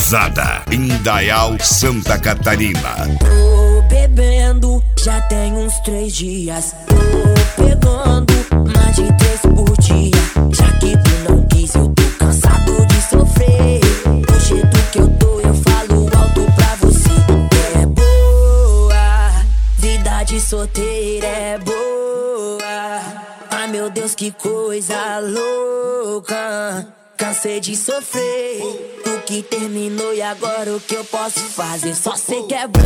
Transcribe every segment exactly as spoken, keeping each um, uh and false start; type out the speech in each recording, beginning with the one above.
Abusada, Indaial, Santa Catarina. Tô bebendo, já tem uns três dias. Tô pegando mais de três por dia. Já que tu não quis, eu tô cansado de sofrer. Do jeito que eu tô, eu falo alto pra você. É boa, vida de solteira é boa. Ai meu Deus, que coisa louca. Cansei de sofrer, tu que terminou e agora o que eu posso fazer? Só sei que é boa,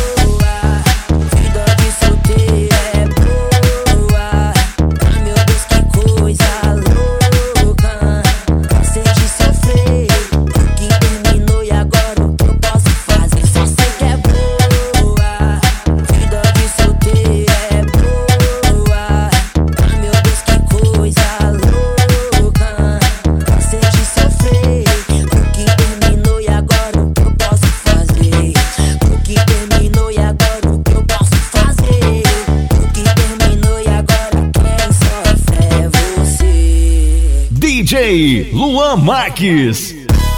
vida de solteira é boa. Ai meu Deus, que coisa louca. Cansei de sofrer, tu que terminou e agora o que eu posso fazer? Só sei que é boa, vida de solteira é boa. Ai meu Deus, que coisa louca. Cansei de sofrer, o que terminou e agora o que eu posso fazer? O que terminou e agora o que eu posso fazer? O que terminou e agora quem sofre é você. D J Luan Marques.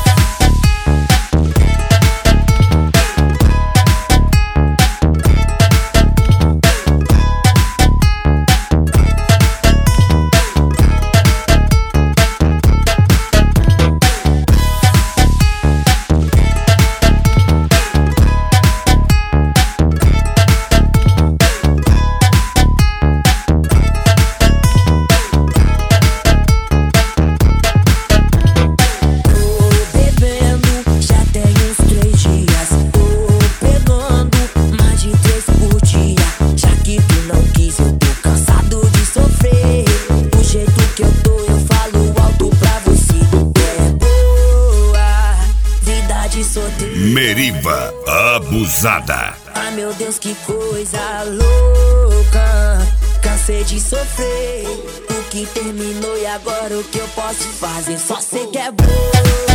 Meriva, abusada. Ai meu Deus, que coisa louca. Cansei de sofrer, o que terminou e agora o que eu posso fazer? Só sei que é boa.